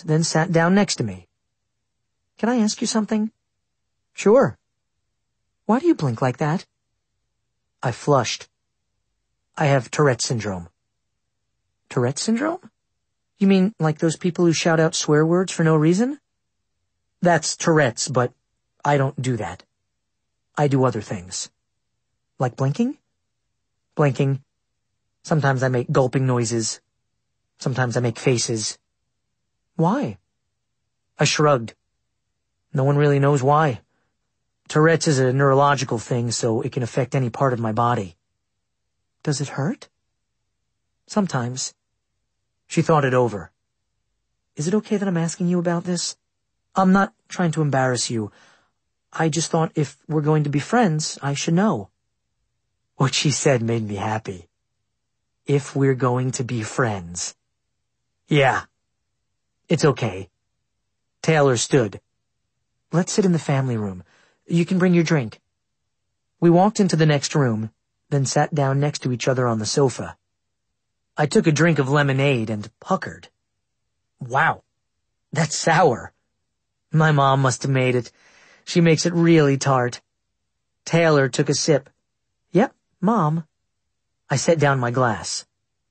paused, then sat down next to me. Can I ask you something? Sure. Why do you blink like that? I flushed. I have Tourette syndrome. Tourette syndrome? You mean like those people who shout out swear words for no reason? That's Tourette's, but I don't do that. I do other things. Like blinking? Blinking. Sometimes I make gulping noises. Sometimes I make faces. Why? I shrugged. No one really knows why. Tourette's is a neurological thing, so it can affect any part of my body. Does it hurt? Sometimes. She thought it over. Is it okay that I'm asking you about this? I'm not trying to embarrass you. I just thought if we're going to be friends, I should know. What she said made me happy. If we're going to be friends. Yeah. It's okay. Taylor stood. Let's sit in the family room. You can bring your drink. We walked into the next room, then sat down next to each other on the sofa. I took a drink of lemonade and puckered. Wow, that's sour. My mom must have made it. She makes it really tart. Taylor took a sip. Yep, Mom. I set down my glass.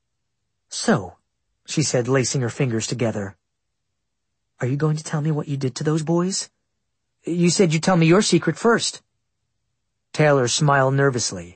So, she said, lacing her fingers together. Are you going to tell me what you did to those boys? You said you'd tell me your secret first. Taylor smiled nervously.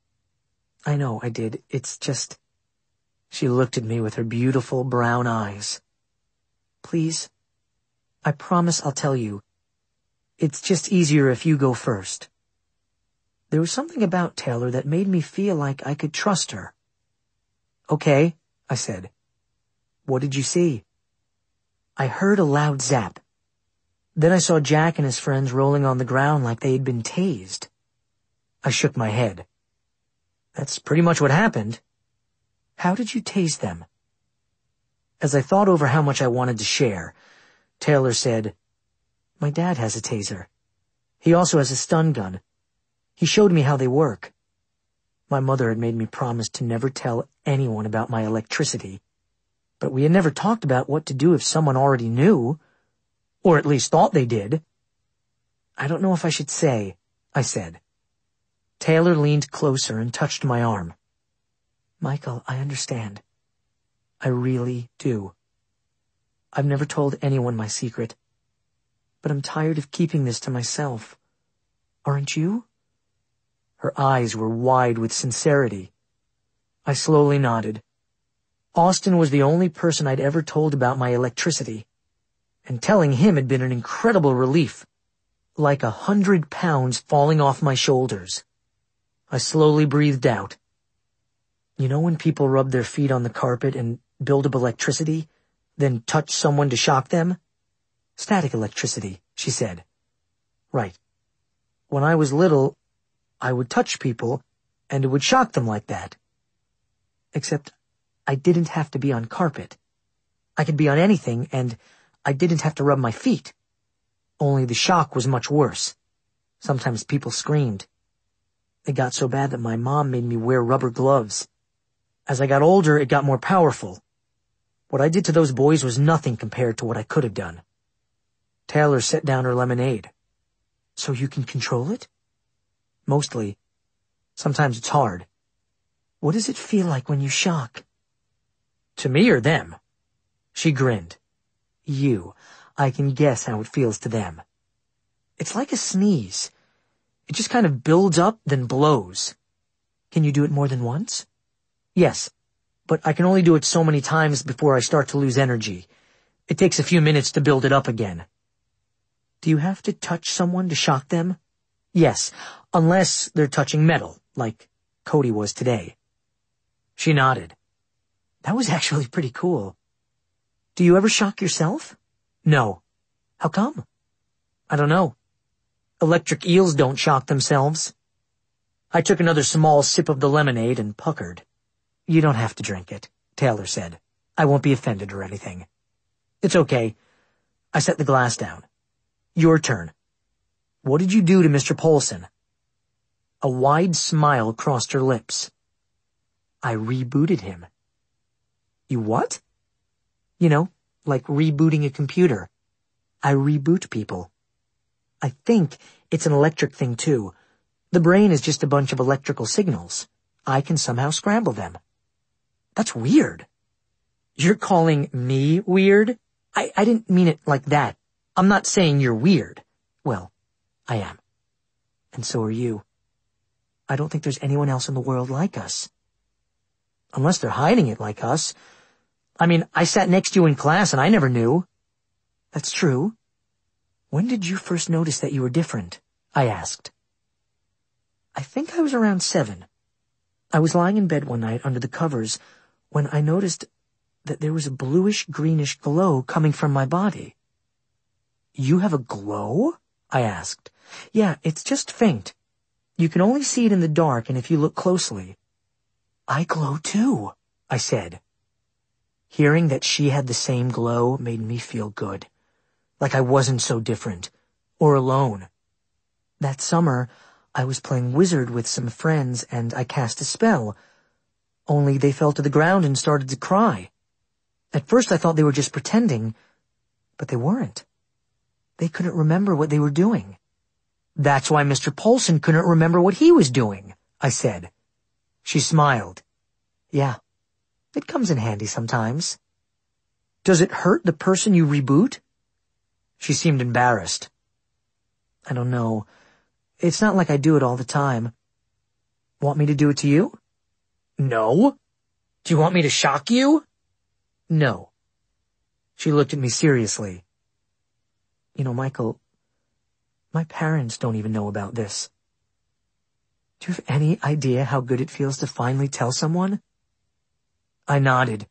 I know I did. It's just... She looked at me with her beautiful brown eyes. Please, I promise I'll tell you. It's just easier if you go first. There was something about Taylor that made me feel like I could trust her. Okay, I said. What did you see? I heard a loud zap. Then I saw Jack and his friends rolling on the ground like they had been tased. I shook my head. That's pretty much what happened. How did you tase them? As I thought over how much I wanted to share, Taylor said, My dad has a taser. He also has a stun gun. He showed me how they work. My mother had made me promise to never tell anyone about my electricity, but we had never talked about what to do if someone already knew, or at least thought they did. I don't know if I should say, I said. Taylor leaned closer and touched my arm. Michael, I understand. I really do. I've never told anyone my secret, but I'm tired of keeping this to myself. Aren't you? Her eyes were wide with sincerity. I slowly nodded. Austin was the only person I'd ever told about my electricity, and telling him had been an incredible relief, like 100 pounds falling off my shoulders. I slowly breathed out. You know when people rub their feet on the carpet and build up electricity, then touch someone to shock them? Static electricity, she said. Right. When I was little, I would touch people, and it would shock them like that. Except I didn't have to be on carpet. I could be on anything, and I didn't have to rub my feet. Only the shock was much worse. Sometimes people screamed. It got so bad that my mom made me wear rubber gloves. As I got older, it got more powerful. What I did to those boys was nothing compared to what I could have done. Taylor set down her lemonade. So you can control it? Mostly. Sometimes it's hard. What does it feel like when you shock? To me or them? She grinned. You. I can guess how it feels to them. It's like a sneeze. It just kind of builds up, then blows. Can you do it more than once? Yes, but I can only do it so many times before I start to lose energy. It takes a few minutes to build it up again. Do you have to touch someone to shock them? Yes, unless they're touching metal, like Cody was today. She nodded. That was actually pretty cool. Do you ever shock yourself? No. How come? I don't know. Electric eels don't shock themselves. I took another small sip of the lemonade and puckered. You don't have to drink it, Taylor said. I won't be offended or anything. It's okay. I set the glass down. Your turn. What did you do to Mr. Polson? A wide smile crossed her lips. I rebooted him. You what? You know, like rebooting a computer. I reboot people. I think it's an electric thing too. The brain is just a bunch of electrical signals. I can somehow scramble them. That's weird. You're calling me weird? I didn't mean it like that. I'm not saying you're weird. Well, I am. And so are you. I don't think there's anyone else in the world like us. Unless they're hiding it like us. I mean, I sat next to you in class and I never knew. That's true. When did you first notice that you were different? I asked. I think I was around 7. I was lying in bed one night under the covers when I noticed that there was a bluish-greenish glow coming from my body. You have a glow? I asked. Yeah, it's just faint. You can only see it in the dark and if you look closely. I glow too, I said. Hearing that she had the same glow made me feel good. Like I wasn't so different, or alone. That summer, I was playing wizard with some friends and I cast a spell. Only they fell to the ground and started to cry. At first I thought they were just pretending, but they weren't. They couldn't remember what they were doing. That's why Mr. Paulson couldn't remember what he was doing, I said. She smiled. Yeah, it comes in handy sometimes. Does it hurt the person you reboot? She seemed embarrassed. I don't know. It's not like I do it all the time. Want me to do it to you? No. Do you want me to shock you? No. She looked at me seriously. You know, Michael, my parents don't even know about this. Do you have any idea how good it feels to finally tell someone? I nodded.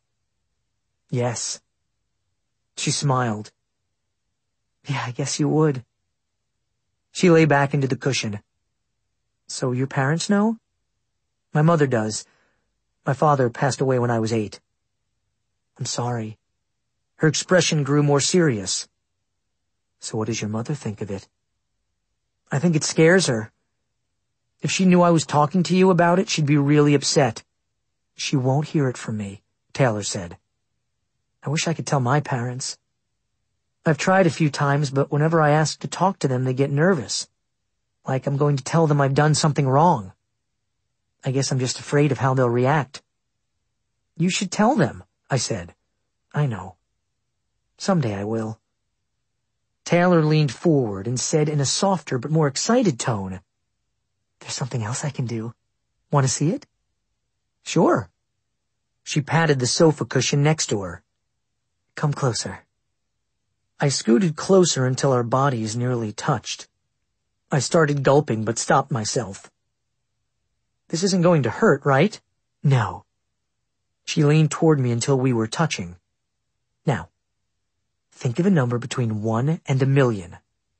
Yes. She smiled. Yeah, I guess you would. She lay back into the cushion. So your parents know? My mother does. My father passed away when I was 8. I'm sorry. Her expression grew more serious. So what does your mother think of it? I think it scares her. If she knew I was talking to you about it, she'd be really upset. She won't hear it from me, Taylor said. I wish I could tell my parents. I've tried a few times, but whenever I ask to talk to them, they get nervous. Like I'm going to tell them I've done something wrong. I guess I'm just afraid of how they'll react. You should tell them, I said. I know. Someday I will. Taylor leaned forward and said in a softer but more excited tone, There's something else I can do. Want to see it? Sure. She patted the sofa cushion next to her. Come closer. I scooted closer until our bodies nearly touched. I started gulping but stopped myself. This isn't going to hurt, right? No. She leaned toward me until we were touching. Now, think of a number between 1 and 1,000,000.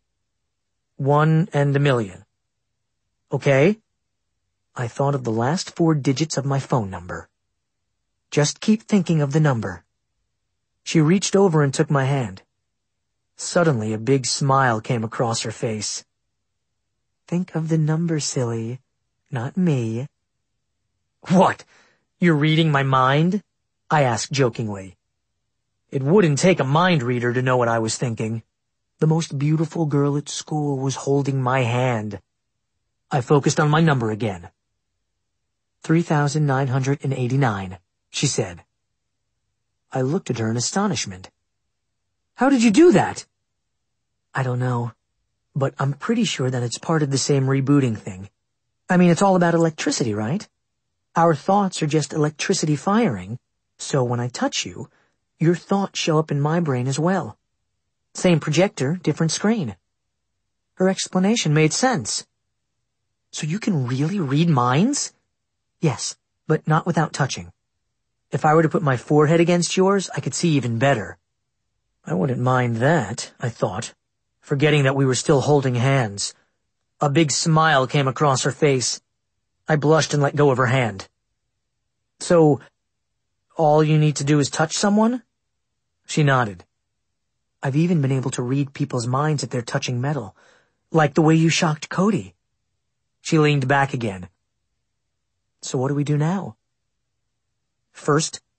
1 and 1,000,000. Okay? I thought of the last 4 digits of my phone number. Just keep thinking of the number. She reached over and took my hand. Suddenly, a big smile came across her face. Think of the number, silly, not me. What? You're reading my mind? I asked jokingly. It wouldn't take a mind reader to know what I was thinking. The most beautiful girl at school was holding my hand. I focused on my number again. 3,989, she said. I looked at her in astonishment. How did you do that? I don't know, but I'm pretty sure that it's part of the same rebooting thing. I mean, it's all about electricity, right? Our thoughts are just electricity firing, so when I touch you, your thoughts show up in my brain as well. Same projector, different screen. Her explanation made sense. So you can really read minds? Yes, but not without touching. If I were to put my forehead against yours, I could see even better. I wouldn't mind that, I thought, forgetting that we were still holding hands. A big smile came across her face. I blushed and let go of her hand. So, all you need to do is touch someone? She nodded. I've even been able to read people's minds if they're touching metal, like the way you shocked Cody. She leaned back again. So what do we do now? First,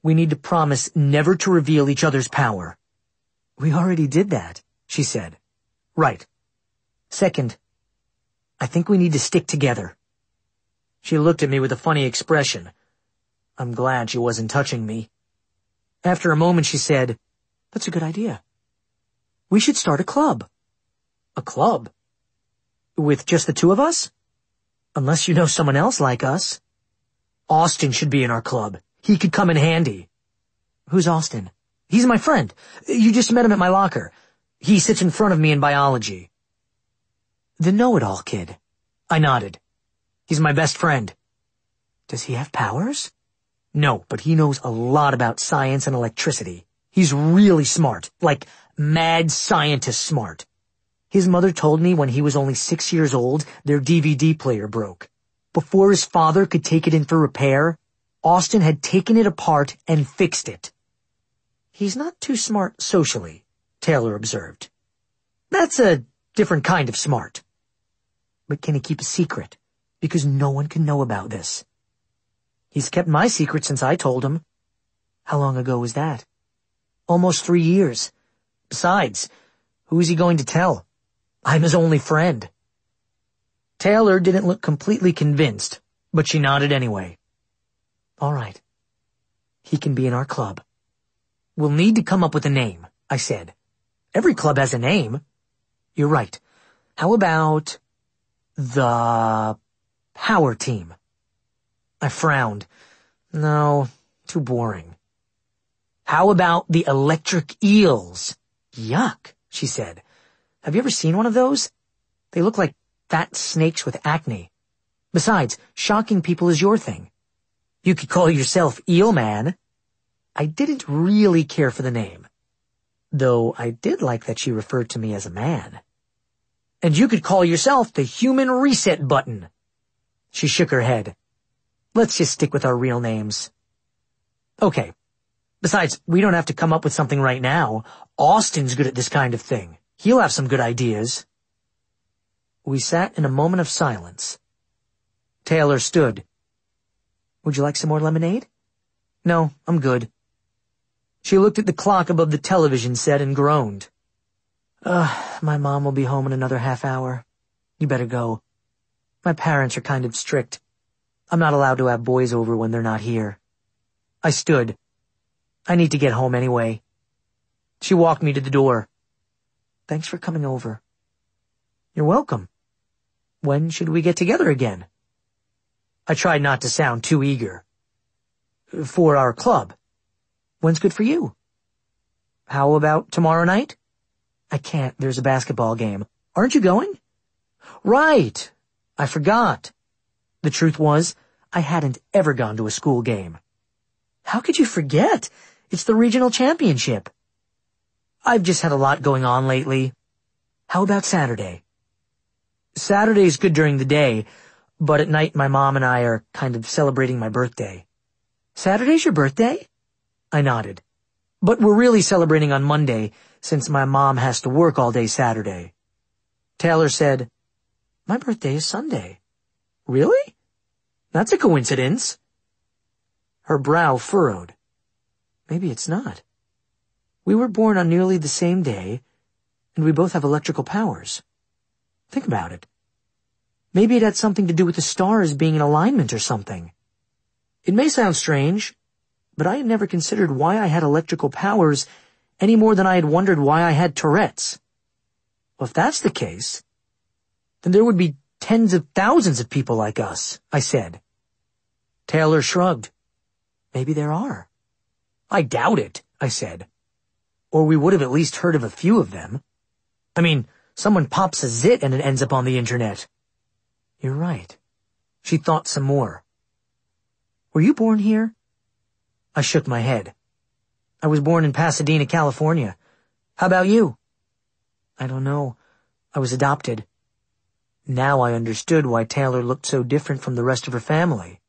We need to promise never to reveal each other's power. We already did that, she said. Right. Second, I think we need to stick together. She looked at me with a funny expression. I'm glad she wasn't touching me. After a moment, she said, That's a good idea. We should start a club. A club? With just the two of us? Unless you know someone else like us. Austin should be in our club. He could come in handy. Who's Austin? He's my friend. You just met him at my locker. He sits in front of me in biology. The know-it-all kid. I nodded. He's my best friend. Does he have powers? No, but he knows a lot about science and electricity. He's really smart, like mad scientist smart. His mother told me when he was only 6 years old, their DVD player broke. Before his father could take it in for repair, Austin had taken it apart and fixed it. He's not too smart socially, Taylor observed. That's a different kind of smart. But can he keep a secret? Because no one can know about this. He's kept my secret since I told him. How long ago was that? Almost 3 years. Besides, who is he going to tell? I'm his only friend. Taylor didn't look completely convinced, but she nodded anyway. All right. He can be in our club. We'll need to come up with a name, I said. Every club has a name. You're right. How about the Power Team? I frowned. No, too boring. How about the Electric Eels? Yuck, she said. Have you ever seen one of those? They look like fat snakes with acne. Besides, shocking people is your thing. You could call yourself Eel Man. I didn't really care for the name, though I did like that she referred to me as a man. And you could call yourself the Human Reset Button. She shook her head. Let's just stick with our real names. Okay. Besides, we don't have to come up with something right now. Austin's good at this kind of thing. He'll have some good ideas. We sat in a moment of silence. Taylor stood. Would you like some more lemonade? No, I'm good. She looked at the clock above the television set and groaned. My mom will be home in another half hour. You better go. My parents are kind of strict. I'm not allowed to have boys over when they're not here. I stood. I need to get home anyway. She walked me to the door. Thanks for coming over. You're welcome. When should we get together again? I tried not to sound too eager. For our club. When's good for you? How about tomorrow night? I can't. There's a basketball game. Aren't you going? Right. I forgot. The truth was, I hadn't ever gone to a school game. How could you forget? It's the regional championship. I've just had a lot going on lately. How about Saturday? Saturday's good during the day, but at night my mom and I are kind of celebrating my birthday. Saturday's your birthday? I nodded. But we're really celebrating on Monday, since my mom has to work all day Saturday. Taylor said, My birthday is Sunday. Really? That's a coincidence. Her brow furrowed. Maybe it's not. We were born on nearly the same day, and we both have electrical powers. Think about it. Maybe it had something to do with the stars being in alignment or something. It may sound strange, but I had never considered why I had electrical powers any more than I had wondered why I had Tourette's. Well, if that's the case, then there would be tens of thousands of people like us, I said. Taylor shrugged. Maybe there are. I doubt it, I said. Or we would have at least heard of a few of them. I mean, someone pops a zit and it ends up on the internet. You're right. She thought some more. Were you born here? I shook my head. I was born in Pasadena, California. How about you? I don't know. I was adopted. Now I understood why Taylor looked so different from the rest of her family.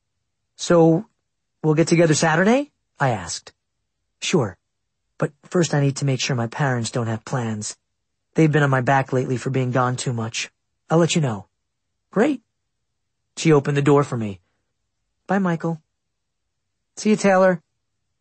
So, we'll get together Saturday? I asked. Sure. But first I need to make sure my parents don't have plans. They've been on my back lately for being gone too much. I'll let you know. Great. She opened the door for me. Bye, Michael. See you, Taylor.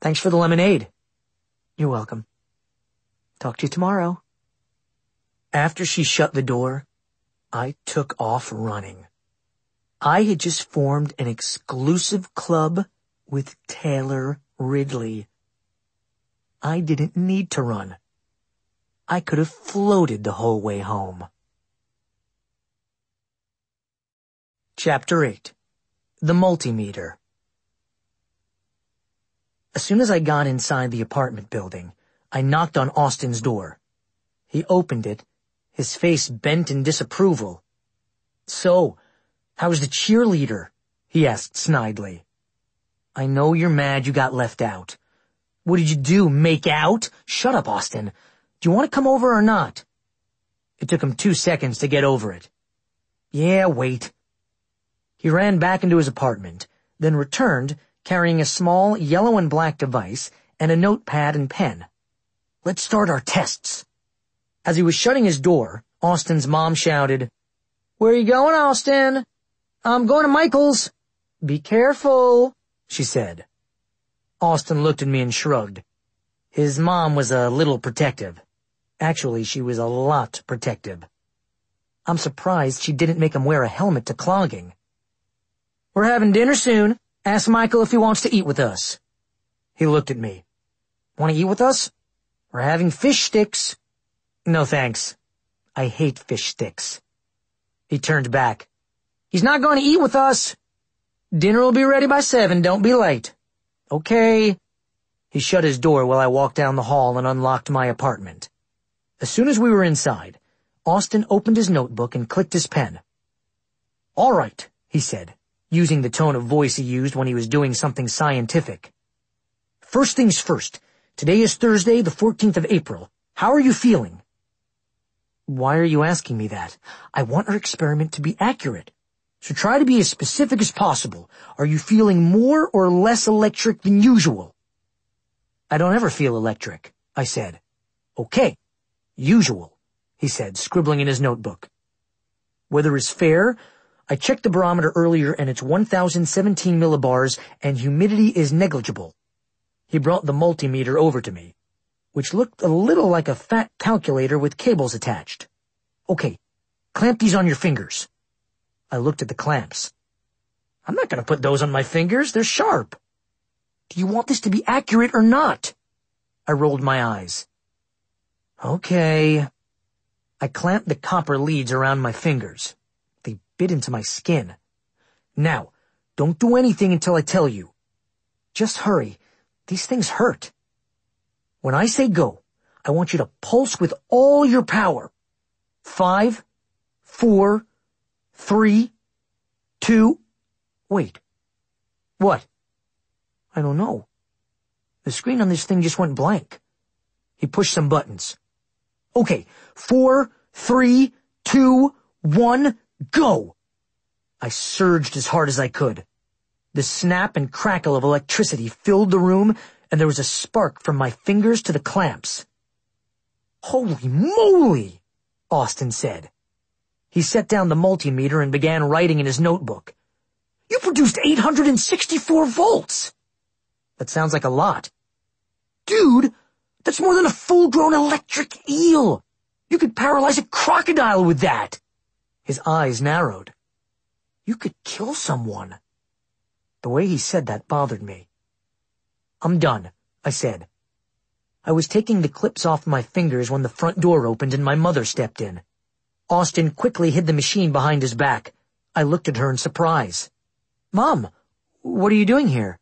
Thanks for the lemonade. You're welcome. Talk to you tomorrow. After she shut the door, I took off running. I had just formed an exclusive club with Taylor Ridley. I didn't need to run. I could have floated the whole way home. Chapter 8. The Multimeter. As soon as I got inside the apartment building, I knocked on Austin's door. He opened it, his face bent in disapproval. "So, how's the cheerleader?" he asked snidely. "I know you're mad you got left out. What did you do, make out? Shut up, Austin. Do you want to come over or not?" It took him 2 seconds to get over it. "Yeah, wait." He ran back into his apartment, then returned carrying a small yellow and black device and a notepad and pen. "Let's start our tests." As he was shutting his door, Austin's mom shouted, "Where are you going, Austin?" "I'm going to Michael's." "Be careful," she said. Austin looked at me and shrugged. His mom was a little protective. Actually, she was a lot protective. I'm surprised she didn't make him wear a helmet to clogging. "We're having dinner soon. Ask Michael if he wants to eat with us." He looked at me. "Want to eat with us? We're having fish sticks." "No thanks. I hate fish sticks." He turned back. "He's not going to eat with us." "Dinner will be ready by 7. Don't be late." "Okay." He shut his door while I walked down the hall and unlocked my apartment. As soon as we were inside, Austin opened his notebook and clicked his pen. "All right," he said, using the tone of voice he used when he was doing something scientific. "First things first. Today is Thursday, the 14th of April. How are you feeling?" "Why are you asking me that? I want our experiment to be accurate. So try to be as specific as possible. Are you feeling more or less electric than usual?" "I don't ever feel electric," I said. "Okay. Usual," he said, scribbling in his notebook. "Weather is fair. I checked the barometer earlier and it's 1017 millibars and humidity is negligible." He brought the multimeter over to me, which looked a little like a fat calculator with cables attached. "Okay, clamp these on your fingers." I looked at the clamps. "I'm not going to put those on my fingers. They're sharp." "Do you want this to be accurate or not?" I rolled my eyes. "Okay." I clamped the copper leads around my fingers. They bit into my skin. "Now, don't do anything until I tell you. Just hurry. These things hurt. When I say go, I want you to pulse with all your power. 5, 4, 3, 2... Wait. What? I don't know. The screen on this thing just went blank. He pushed some buttons. "Okay, 4, 3, 2, 1, go!" I surged as hard as I could. The snap and crackle of electricity filled the room, and there was a spark from my fingers to the clamps. "Holy moly!" Austin said. He set down the multimeter and began writing in his notebook. "You produced 864 volts!" "That sounds like a lot." "Dude, that's more than a full-grown electric eel! You could paralyze a crocodile with that!" His eyes narrowed. "You could kill someone." The way he said that bothered me. "I'm done," I said. I was taking the clips off my fingers when the front door opened and my mother stepped in. Austin quickly hid the machine behind his back. I looked at her in surprise. "Mom, what are you doing here?"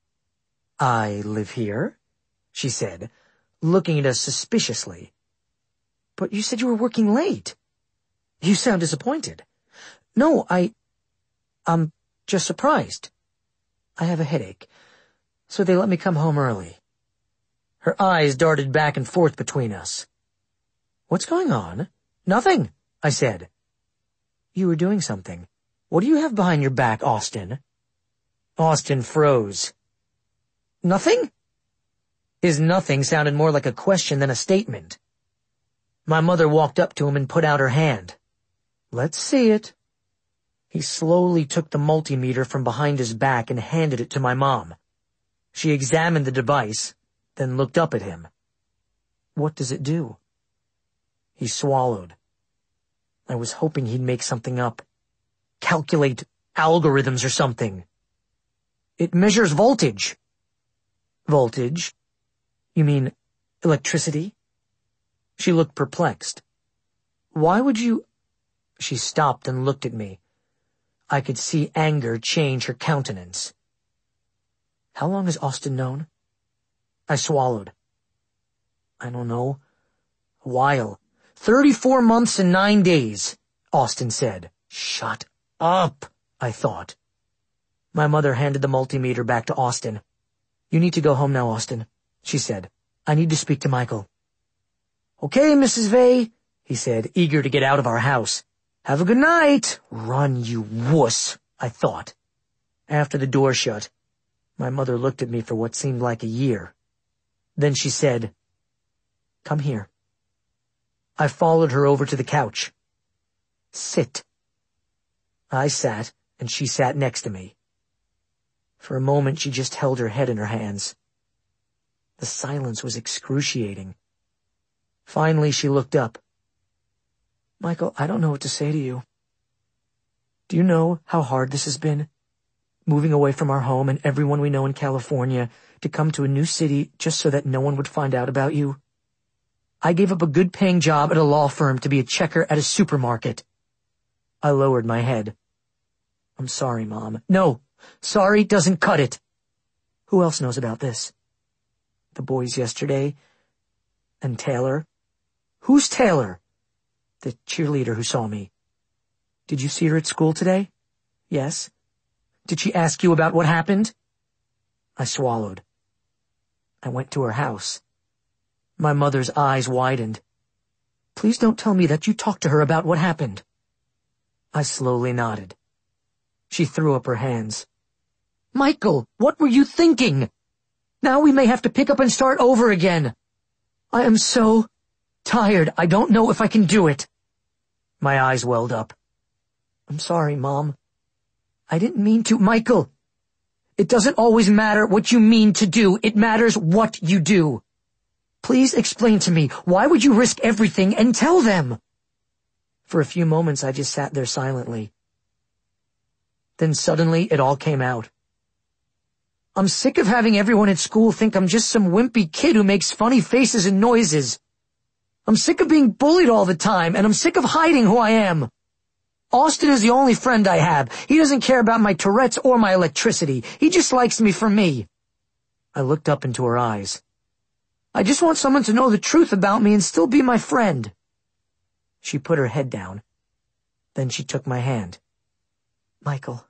"I live here," she said, looking at us suspiciously. "But you said you were working late." "You sound disappointed." "No, I'm just surprised. I have a headache, so they let me come home early." Her eyes darted back and forth between us. "What's going on?" "Nothing," I said. "You were doing something. What do you have behind your back, Austin?" Austin froze. "Nothing?" His nothing sounded more like a question than a statement. My mother walked up to him and put out her hand. "Let's see it." He slowly took the multimeter from behind his back and handed it to my mom. She examined the device, then looked up at him. What does it do? He swallowed. I was hoping he'd make something up. Calculate algorithms or something. It measures voltage. Voltage? You mean electricity? She looked perplexed. Why would you... She stopped and looked at me. I could see anger change her countenance. How long has Austin known? I swallowed. I don't know. A while. 34 months and 9 days, Austin said. Shut up, I thought. My mother handed the multimeter back to Austin. You need to go home now, Austin, she said. I need to speak to Michael. Okay, Mrs. Vey, he said, eager to get out of our house. Have a good night. Run, you wuss, I thought. After the door shut, my mother looked at me for what seemed like a year. Then she said, Come here. I followed her over to the couch. Sit. I sat, and she sat next to me. For a moment, she just held her head in her hands. The silence was excruciating. Finally, she looked up. Michael, I don't know what to say to you. Do you know how hard this has been? Moving away from our home and everyone we know in California to come to a new city just so that no one would find out about you. I gave up a good-paying job at a law firm to be a checker at a supermarket. I lowered my head. I'm sorry, Mom. No, sorry doesn't cut it. Who else knows about this? The boys yesterday. And Taylor. Who's Taylor? The cheerleader who saw me. Did you see her at school today? Yes. Did she ask you about what happened? I swallowed. I went to her house. My mother's eyes widened. Please don't tell me that you talked to her about what happened. I slowly nodded. She threw up her hands. Michael, what were you thinking? Now we may have to pick up and start over again. I am so tired. I don't know if I can do it. My eyes welled up. I'm sorry, Mom. I didn't mean to. Michael, it doesn't always matter what you mean to do. It matters what you do. Please explain to me, why would you risk everything and tell them? For a few moments, I just sat there silently. Then suddenly, it all came out. I'm sick of having everyone at school think I'm just some wimpy kid who makes funny faces and noises. I'm sick of being bullied all the time, and I'm sick of hiding who I am. Austin is the only friend I have. He doesn't care about my Tourette's or my electricity. He just likes me for me. I looked up into her eyes. I just want someone to know the truth about me and still be my friend. She put her head down. Then she took my hand. Michael,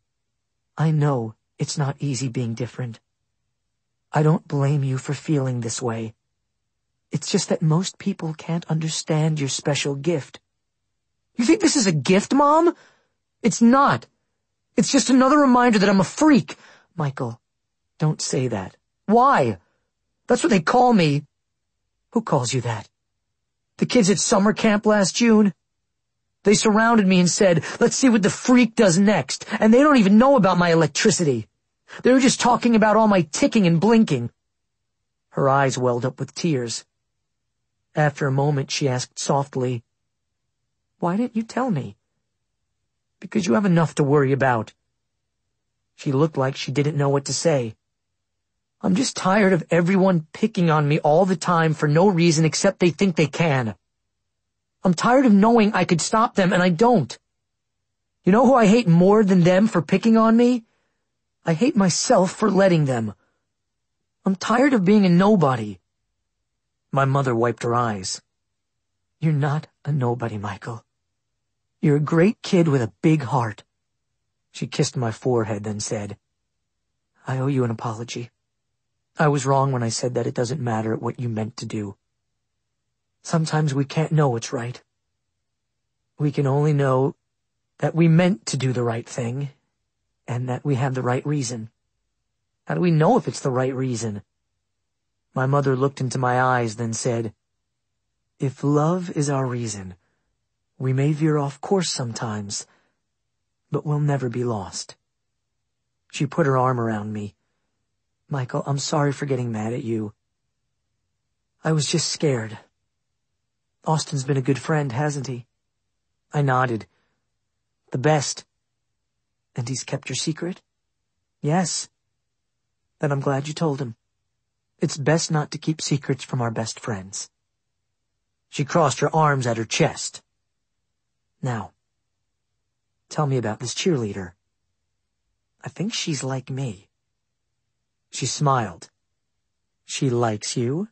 I know it's not easy being different. I don't blame you for feeling this way. It's just that most people can't understand your special gift. You think this is a gift, Mom? It's not. It's just another reminder that I'm a freak. Michael, don't say that. Why? That's what they call me. Who calls you that? The kids at summer camp last June? They surrounded me and said, let's see what the freak does next. And they don't even know about my electricity. They were just talking about all my ticking and blinking. Her eyes welled up with tears. After a moment, she asked softly, Why didn't you tell me? Because you have enough to worry about. She looked like she didn't know what to say. I'm just tired of everyone picking on me all the time for no reason except they think they can. I'm tired of knowing I could stop them and I don't. You know who I hate more than them for picking on me? I hate myself for letting them. I'm tired of being a nobody. My mother wiped her eyes. You're not a nobody, Michael. You're a great kid with a big heart. She kissed my forehead, then said, I owe you an apology. I was wrong when I said that it doesn't matter what you meant to do. Sometimes we can't know what's right. We can only know that we meant to do the right thing and that we have the right reason. How do we know if it's the right reason? My mother looked into my eyes, then said, If love is our reason, we may veer off course sometimes, but we'll never be lost. She put her arm around me. Michael, I'm sorry for getting mad at you. I was just scared. Austin's been a good friend, hasn't he? I nodded. The best. And he's kept your secret? Yes. Then I'm glad you told him. It's best not to keep secrets from our best friends. She crossed her arms at her chest. Now, tell me about this cheerleader. I think she's like me. She smiled. She likes you?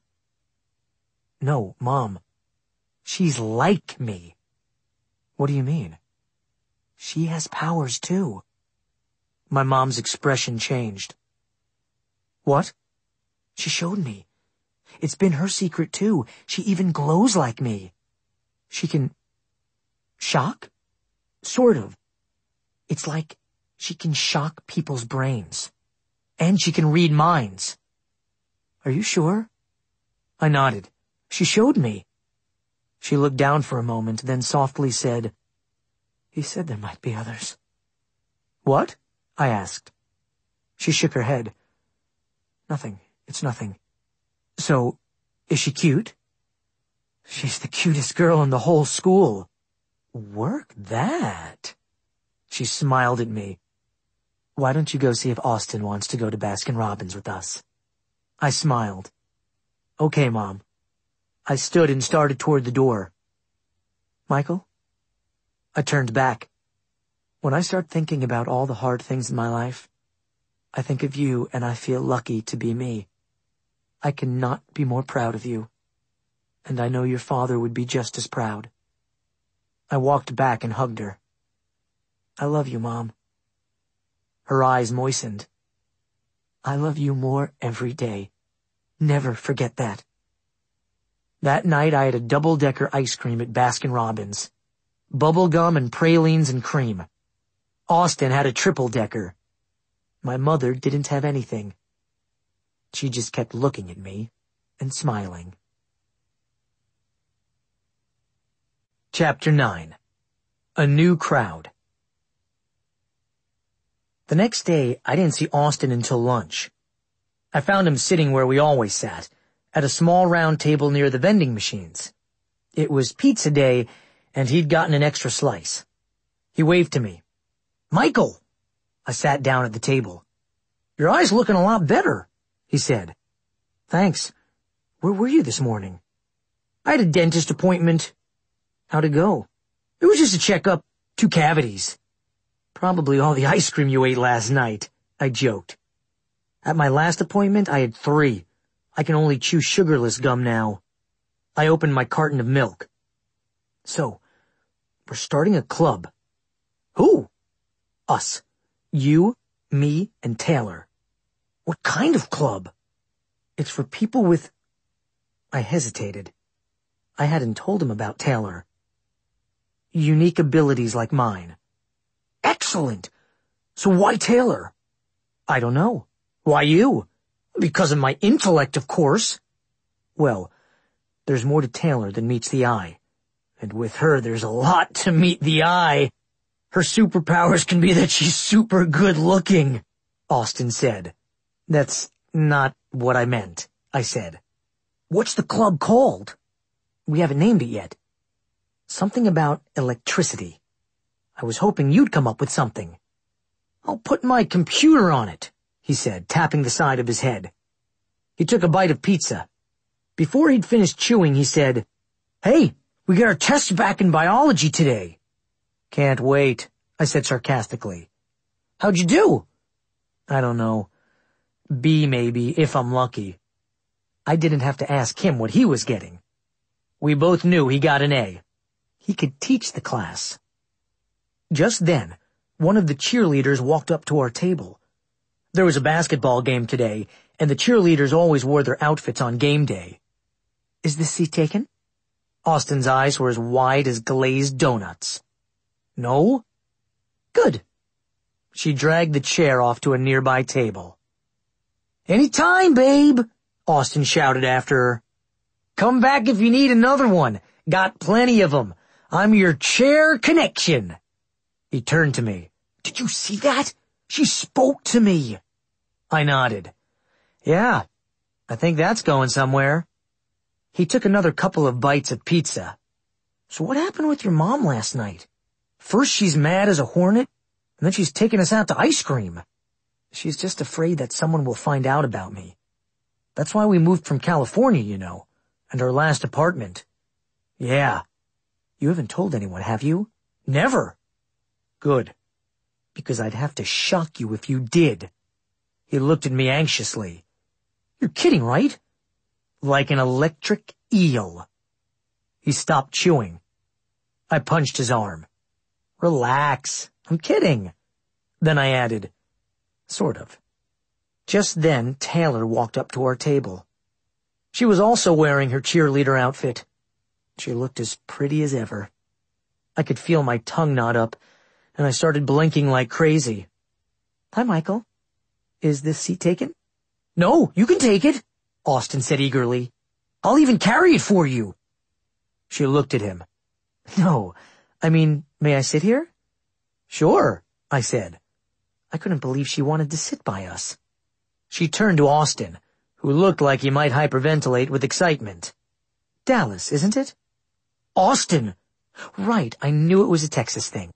No, Mom. She's like me. What do you mean? She has powers, too. My mom's expression changed. What? She showed me. It's been her secret, too. She even glows like me. She can... shock? Sort of. It's like she can shock people's brains. And she can read minds. Are you sure? I nodded. She showed me. She looked down for a moment, then softly said, He said there might be others. What? I asked. She shook her head. Nothing. It's nothing. So, is she cute? She's the cutest girl in the whole school. Work that. She smiled at me. Why don't you go see if Austin wants to go to Baskin-Robbins with us? I smiled. Okay, Mom. I stood and started toward the door. Michael? I turned back. When I start thinking about all the hard things in my life, I think of you and I feel lucky to be me. I cannot be more proud of you. And I know your father would be just as proud. I walked back and hugged her. I love you, Mom. Her eyes moistened. I love you more every day. Never forget that. That night I had a double-decker ice cream at Baskin-Robbins. Bubble gum and pralines and cream. Austin had a triple-decker. My mother didn't have anything. She just kept looking at me and smiling. Chapter 9. A New Crowd. The next day, I didn't see Austin until lunch. I found him sitting where we always sat, at a small round table near the vending machines. It was pizza day, and he'd gotten an extra slice. He waved to me. Michael! I sat down at the table. Your eye's looking a lot better, he said. Thanks. Where were you this morning? I had a dentist appointment. How'd it go? It was just a checkup, 2 cavities. Probably all the ice cream you ate last night, I joked. At my last appointment, I had 3. I can only chew sugarless gum now. I opened my carton of milk. So, we're starting a club. Who? Us. You, me, and Taylor. What kind of club? It's for people with... I hesitated. I hadn't told him about Taylor. Unique abilities like mine. Excellent! So why Taylor? I don't know. Why you? Because of my intellect, of course. Well, there's more to Taylor than meets the eye. And with her, there's a lot to meet the eye. Her superpowers can be that she's super good looking, Austin said. That's not what I meant, I said. What's the club called? We haven't named it yet. Something about electricity. I was hoping you'd come up with something. I'll put my computer on it, he said, tapping the side of his head. He took a bite of pizza. Before he'd finished chewing, he said, Hey, we got our test back in biology today. Can't wait, I said sarcastically. How'd you do? I don't know. B maybe, if I'm lucky. I didn't have to ask him what he was getting. We both knew he got an A. He could teach the class. Just then, one of the cheerleaders walked up to our table. There was a basketball game today, and the cheerleaders always wore their outfits on game day. Is this seat taken? Austin's eyes were as wide as glazed donuts. No? Good. She dragged the chair off to a nearby table. Any time, babe, Austin shouted after her. Come back if you need another one. Got plenty of 'em. I'm your chair connection. He turned to me. Did you see that? She spoke to me. I nodded. Yeah, I think that's going somewhere. He took another couple of bites of pizza. So what happened with your mom last night? First she's mad as a hornet, and then she's taking us out to ice cream. She's just afraid that someone will find out about me. That's why we moved from California, you know, and our last apartment. Yeah. You haven't told anyone, have you? Never. Good. Because I'd have to shock you if you did. He looked at me anxiously. You're kidding, right? Like an electric eel. He stopped chewing. I punched his arm. Relax. I'm kidding. Then I added, sort of. Just then, Taylor walked up to our table. She was also wearing her cheerleader outfit. She looked as pretty as ever. I could feel my tongue knot up, and I started blinking like crazy. Hi, Michael. Is this seat taken? No, you can take it, Austin said eagerly. I'll even carry it for you. She looked at him. No, I mean, may I sit here? Sure, I said. I couldn't believe she wanted to sit by us. She turned to Austin, who looked like he might hyperventilate with excitement. Dallas, isn't it? Austin! Right, I knew it was a Texas thing.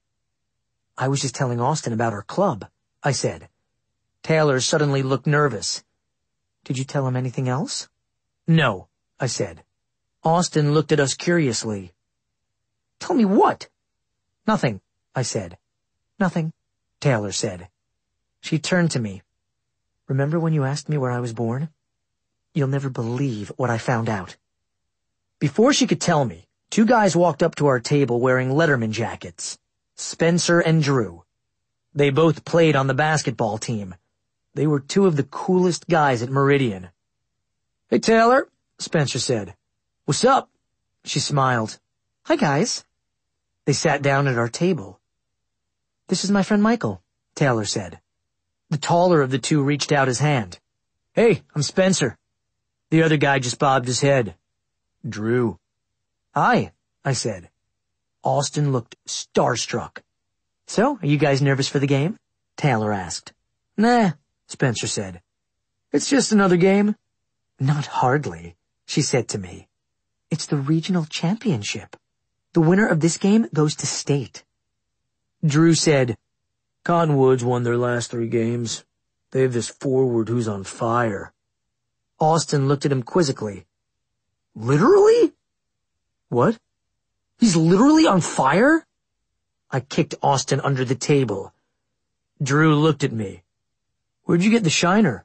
I was just telling Austin about our club, I said. Taylor suddenly looked nervous. Did you tell him anything else? No, I said. Austin looked at us curiously. Tell me what? Nothing, I said. Nothing, Taylor said. She turned to me. Remember when you asked me where I was born? You'll never believe what I found out. Before she could tell me, two guys walked up to our table wearing Letterman jackets. Spencer and Drew. They both played on the basketball team. They were two of the coolest guys at Meridian. Hey, Taylor, Spencer said. What's up? She smiled. Hi, guys. They sat down at our table. This is my friend Michael, Taylor said. The taller of the two reached out his hand. Hey, I'm Spencer. The other guy just bobbed his head. Drew. Hi, I said. Austin looked starstruck. So, are you guys nervous for the game? Taylor asked. Nah, Spencer said. It's just another game. Not hardly, she said to me. It's the regional championship. The winner of this game goes to state. Drew said, Cottonwoods won their last 3 games. They have this forward who's on fire. Austin looked at him quizzically. Literally? What? He's literally on fire? I kicked Austin under the table. Drew looked at me. Where'd you get the shiner?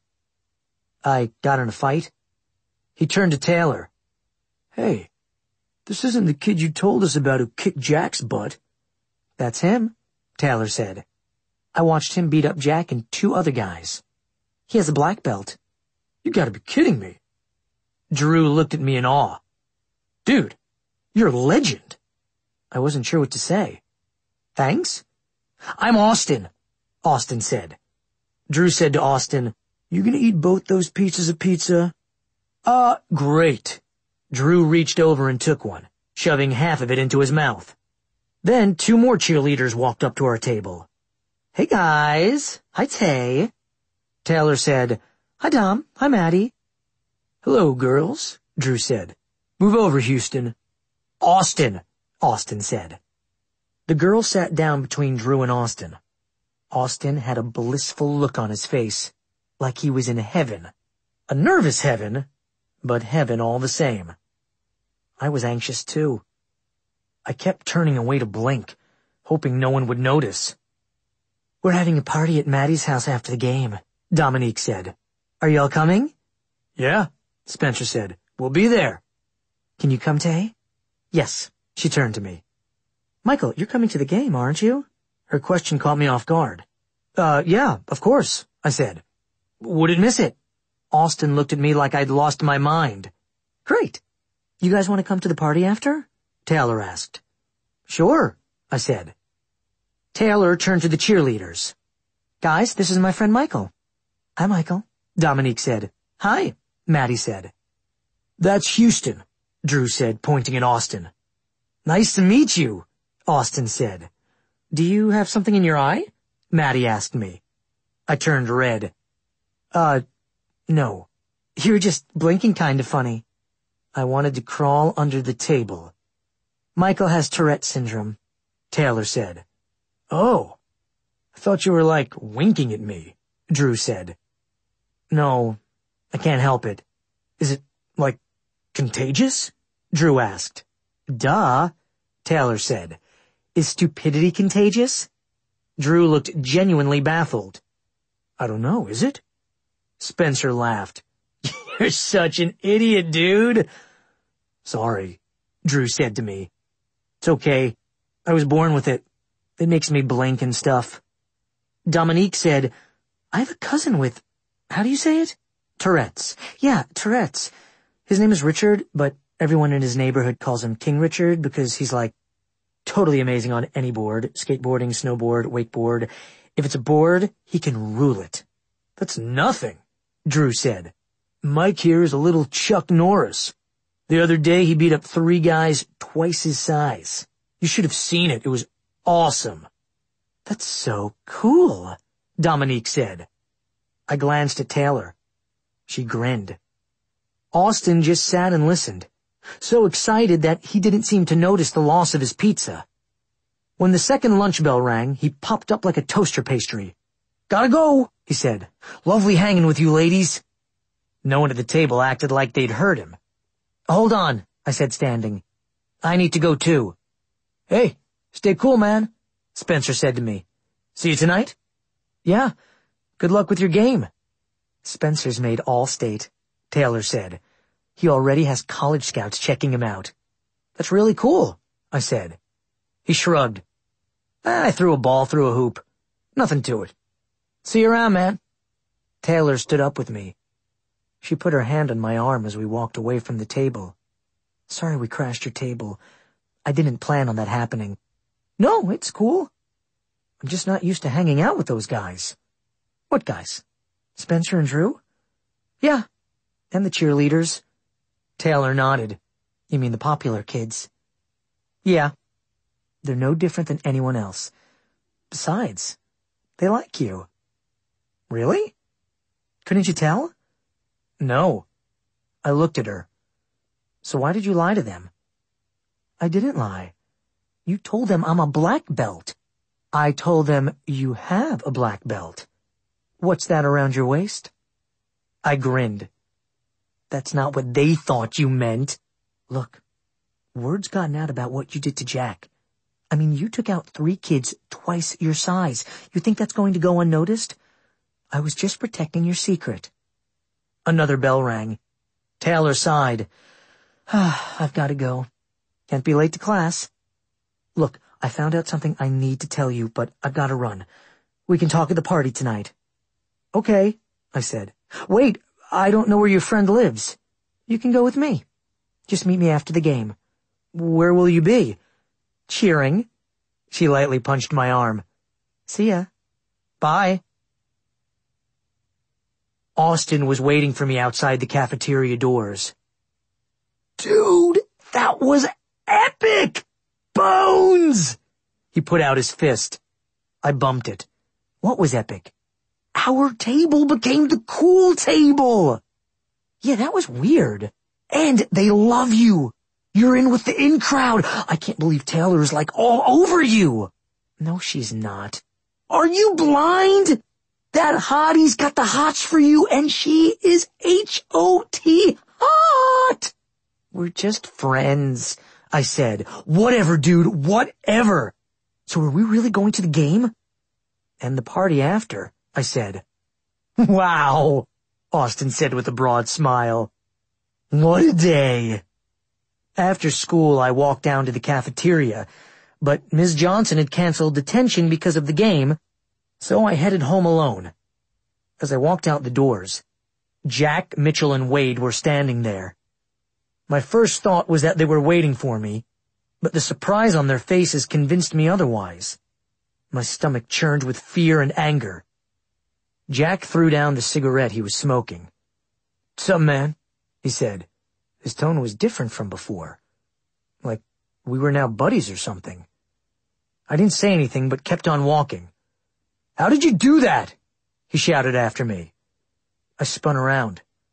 I got in a fight. He turned to Taylor. Hey, this isn't the kid you told us about who kicked Jack's butt. That's him, Taylor said. I watched him beat up Jack and 2 other guys. He has a black belt. You gotta be kidding me. Drew looked at me in awe. Dude, you're a legend. I wasn't sure what to say. Thanks? I'm Austin, Austin said. Drew said to Austin, You gonna eat both those pieces of pizza? Great. Drew reached over and took one, shoving half of it into his mouth. Then 2 more cheerleaders walked up to our table. Hey guys. Hi Tay. Taylor said, Hi Dom. Hi Maddie. Hello girls, Drew said. Move over, Houston. Austin, Austin said. The girl sat down between Drew and Austin. Austin had a blissful look on his face, like he was in heaven. A nervous heaven, but heaven all the same. I was anxious too. I kept turning away to blink, hoping no one would notice. We're having a party at Maddie's house after the game, Dominique said. Are y'all coming? Yeah, Spencer said. We'll be there. Can you come, Tay? Yes, she turned to me. Michael, you're coming to the game, aren't you? Her question caught me off guard. Yeah, of course, I said. Wouldn't miss it. Austin looked at me like I'd lost my mind. Great. You guys want to come to the party after? Taylor asked. Sure, I said. Taylor turned to the cheerleaders. Guys, this is my friend Michael. Hi, Michael, Dominique said. Hi, Maddie said. That's Houston, Drew said, pointing at Austin. Nice to meet you, Austin said. Do you have something in your eye? Maddie asked me. I turned red. No, You're just blinking kind of funny. I wanted to crawl under the table. Michael has Tourette syndrome, Taylor said. Oh, I thought you were like winking at me, Drew said. No, I can't help it. Is it, like, contagious? Drew asked. Duh, Taylor said. Is stupidity contagious? Drew looked genuinely baffled. I don't know, is it? Spencer laughed. You're such an idiot, dude. Sorry, Drew said to me. It's okay. I was born with it. It makes me blink and stuff. Dominique said, I have a cousin with, how do you say it? Tourette's. Yeah, Tourette's. His name is Richard, but everyone in his neighborhood calls him King Richard because he's like totally amazing on any board, skateboarding, snowboard, wakeboard. If it's a board, he can rule it. That's nothing, Drew said. Mike here is a little Chuck Norris. The other day he beat up 3 guys twice his size. You should have seen it. It was awesome. That's so cool, Dominique said. I glanced at Taylor. She grinned. Austin just sat and listened, so excited that he didn't seem to notice the loss of his pizza. When the second lunch bell rang, he popped up like a toaster pastry. Gotta go, he said. Lovely hanging with you ladies. No one at the table acted like they'd heard him. Hold on, I said, standing. I need to go too. Hey, stay cool, man, Spencer said to me. See you tonight? Yeah, good luck with your game. Spencer's made All-State, Taylor said. He already has college scouts checking him out. That's really cool, I said. He shrugged. I threw a ball through a hoop. Nothing to it. See you around, man. Taylor stood up with me. She put her hand on my arm as we walked away from the table. Sorry we crashed your table. I didn't plan on that happening. No, it's cool. I'm just not used to hanging out with those guys. What guys? Spencer and Drew? Yeah, and the cheerleaders. Taylor nodded. You mean the popular kids? Yeah. They're no different than anyone else. Besides, they like you. Really? Couldn't you tell? No. I looked at her. So why did you lie to them? I didn't lie. You told them I'm a black belt. I told them you have a black belt. What's that around your waist? I grinned. That's not what they thought you meant. Look, word's gotten out about what you did to Jack. I mean, you took out 3 kids twice your size. You think that's going to go unnoticed? I was just protecting your secret. Another bell rang. Taylor sighed. I've got to go. Can't be late to class. Look, I found out something I need to tell you, but I've got to run. We can talk at the party tonight. Okay, I said. Wait, I don't know where your friend lives. You can go with me. Just meet me after the game. Where will you be? Cheering. She lightly punched my arm. See ya. Bye. Austin was waiting for me outside the cafeteria doors. Dude, that was epic! Bones! He put out his fist. I bumped it. What was epic? Our table became the cool table! Yeah, that was weird. And they love you. You're in with the in crowd. I can't believe Taylor is like all over you. No, she's not. Are you blind? That hottie's got the hots for you, and she is H-O-T hot. We're just friends, I said. Whatever, dude, whatever. So are we really going to the game? And the party after, I said. Wow, Austin said with a broad smile. What a day. After school, I walked down to the cafeteria, but Ms. Johnson had canceled detention because of the game, so I headed home alone. As I walked out the doors, Jack, Mitchell, and Wade were standing there. My first thought was that they were waiting for me, but the surprise on their faces convinced me otherwise. My stomach churned with fear and anger. Jack threw down the cigarette he was smoking. "'Sup, man?' he said. His tone was different from before. Like we were now buddies or something. I didn't say anything but kept on walking. "'How did you do that?' he shouted after me. I spun around.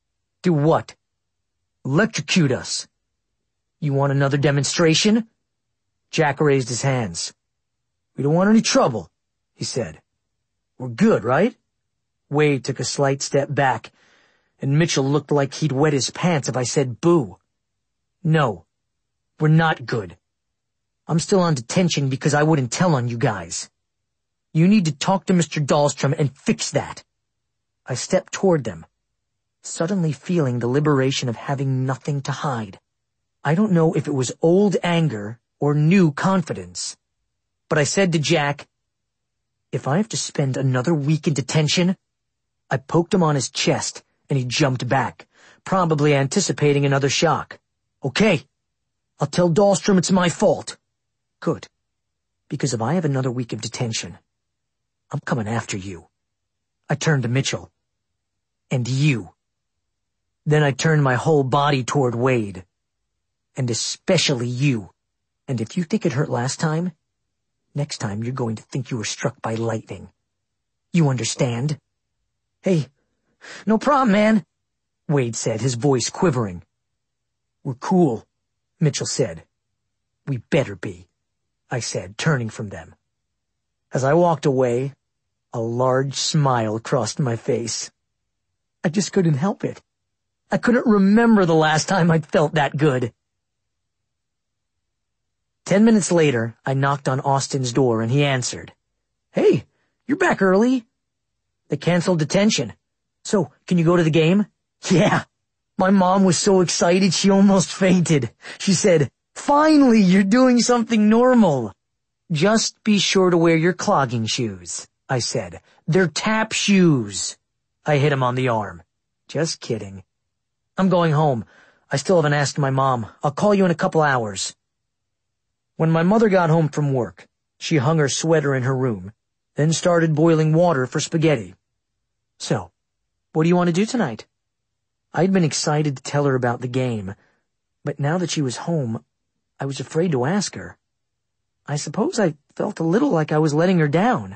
Do what? Electrocute us. You want another demonstration? Jack raised his hands. We don't want any trouble, he said. We're good, right? Wade took a slight step back, and Mitchell looked like he'd wet his pants if I said boo. No, we're not good. I'm still on detention because I wouldn't tell on you guys. You need to talk to Mr. Dahlstrom and fix that. I stepped toward them, suddenly feeling the liberation of having nothing to hide. I don't know if it was old anger or new confidence, but I said to Jack, if I have to spend another week in detention. I poked him on his chest, and he jumped back, probably anticipating another shock. Okay, I'll tell Dahlstrom it's my fault. Good, because if I have another week of detention, I'm coming after you. I turned to Mitchell. And you. Then I turned my whole body toward Wade. And especially you. And if you think it hurt last time, next time you're going to think you were struck by lightning. You understand? Hey, no problem, man, Wade said, his voice quivering. We're cool, Mitchell said. We better be, I said, turning from them. As I walked away, a large smile crossed my face. I just couldn't help it. I couldn't remember the last time I'd felt that good. 10 minutes later, I knocked on Austin's door and he answered. Hey, you're back early. They canceled detention. So, can you go to the game? Yeah. My mom was so excited she almost fainted. She said, finally, you're doing something normal. Just be sure to wear your clogging shoes, I said. They're tap shoes. I hit him on the arm. Just kidding. I'm going home. I still haven't asked my mom. I'll call you in a couple hours. When my mother got home from work, she hung her sweater in her room, then started boiling water for spaghetti. So, what do you want to do tonight? I'd been excited to tell her about the game, but now that she was home, I was afraid to ask her. I suppose I felt a little like I was letting her down.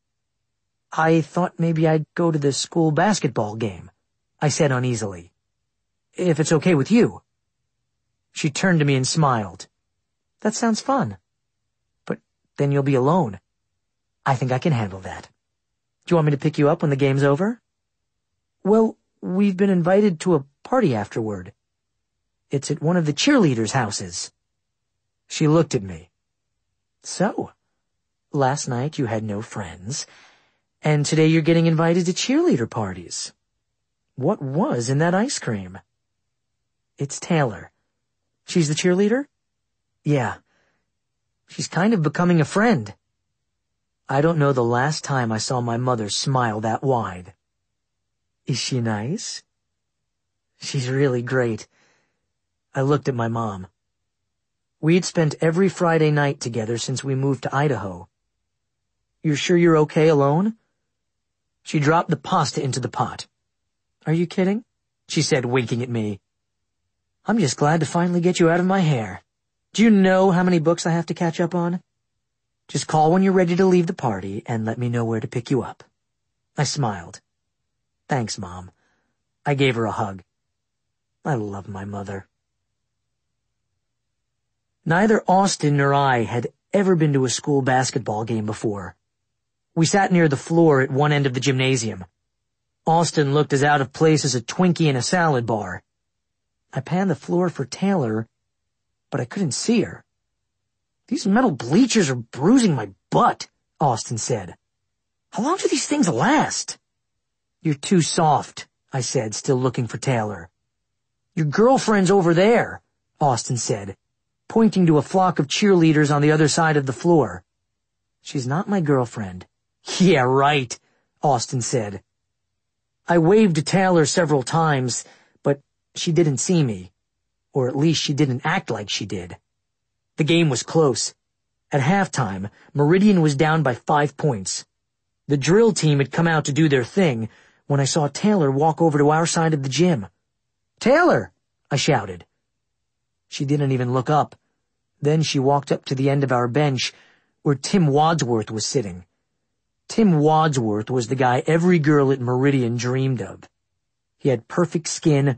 I thought maybe I'd go to the school basketball game, I said uneasily. If it's okay with you. She turned to me and smiled. That sounds fun. But then you'll be alone. I think I can handle that. Do you want me to pick you up when the game's over? Well, we've been invited to a party afterward. It's at one of the cheerleaders' houses. She looked at me. So, last night you had no friends, and today you're getting invited to cheerleader parties. What was in that ice cream? It's Taylor. She's the cheerleader? Yeah. She's kind of becoming a friend. I don't know the last time I saw my mother smile that wide. Is she nice? She's really great. I looked at my mom. We'd spent every Friday night together since we moved to Idaho. You're sure you're okay alone? She dropped the pasta into the pot. Are you kidding? She said, winking at me. I'm just glad to finally get you out of my hair. Do you know how many books I have to catch up on? Just call when you're ready to leave the party and let me know where to pick you up. I smiled. Thanks, Mom. I gave her a hug. I love my mother. Neither Austin nor I had ever been to a school basketball game before. We sat near the floor at one end of the gymnasium. Austin looked as out of place as a Twinkie in a salad bar. I panned the floor for Taylor, but I couldn't see her. These metal bleachers are bruising my butt, Austin said. How long do these things last? You're too soft, I said, still looking for Taylor. Your girlfriend's over there, Austin said, pointing to a flock of cheerleaders on the other side of the floor. She's not my girlfriend. Yeah, right, Austin said. I waved to Taylor several times, but she didn't see me. Or at least she didn't act like she did. The game was close. At halftime, Meridian was down by 5 points. The drill team had come out to do their thing when I saw Taylor walk over to our side of the gym. Taylor! I shouted. She didn't even look up. Then she walked up to the end of our bench where Tim Wadsworth was sitting. Tim Wadsworth was the guy every girl at Meridian dreamed of. He had perfect skin,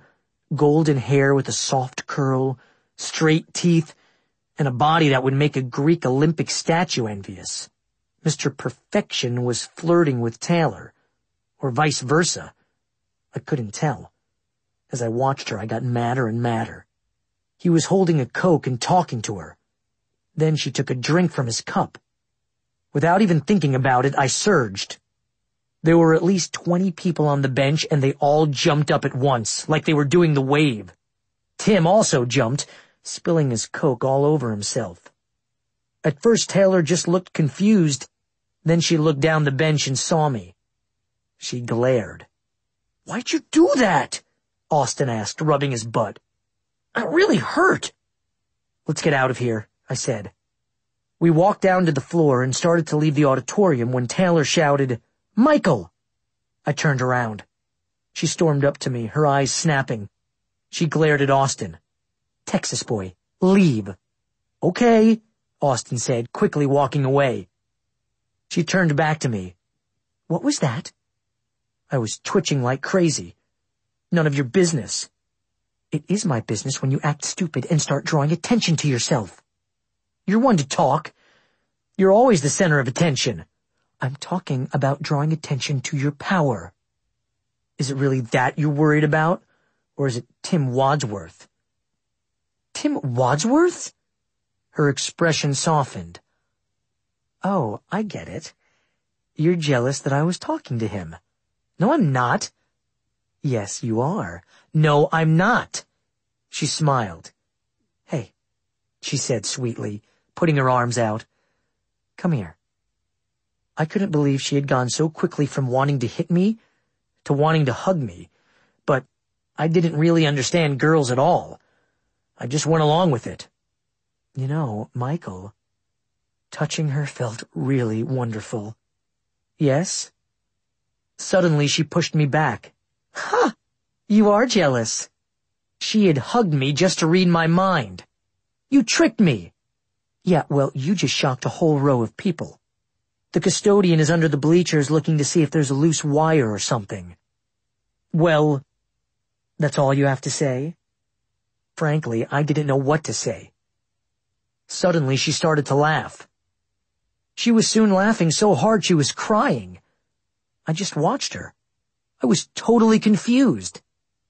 golden hair with a soft curl, straight teeth, and a body that would make a Greek Olympic statue envious. Mr. Perfection was flirting with Taylor, or vice versa. I couldn't tell. As I watched her, I got madder and madder. He was holding a Coke and talking to her. Then she took a drink from his cup. Without even thinking about it, I surged. There were at least 20 people on the bench, and they all jumped up at once, like they were doing the wave. Tim also jumped, spilling his Coke all over himself. At first, Taylor just looked confused. Then she looked down the bench and saw me. She glared. "Why'd you do that?" Austin asked, rubbing his butt. "It really hurt." "Let's get out of here," I said. We walked down to the floor and started to leave the auditorium when Taylor shouted, "Michael!" I turned around. She stormed up to me, her eyes snapping. She glared at Austin. "Texas boy, leave." "Okay," Austin said, quickly walking away. She turned back to me. "What was that?" I was twitching like crazy. "None of your business." "It is my business when you act stupid and start drawing attention to yourself." "You're one to talk. You're always the center of attention." "I'm talking about drawing attention to your power." "Is it really that you're worried about? Or is it Tim Wadsworth?" "Tim Wadsworth?" Her expression softened. "Oh, I get it. You're jealous that I was talking to him." "No, I'm not." "Yes, you are." "No, I'm not." She smiled. "Hey," she said sweetly, putting her arms out. "Come here." I couldn't believe she had gone so quickly from wanting to hit me to wanting to hug me, but I didn't really understand girls at all. I just went along with it. "You know, Michael," touching her felt really wonderful. "Yes?" Suddenly she pushed me back. "Ha! You are jealous." She had hugged me just to read my mind. "You tricked me." "Yeah, well, you just shocked a whole row of people. The custodian is under the bleachers looking to see if there's a loose wire or something." "Well, that's all you have to say?" Frankly, I didn't know what to say. Suddenly she started to laugh. She was soon laughing so hard she was crying. I just watched her. I was totally confused.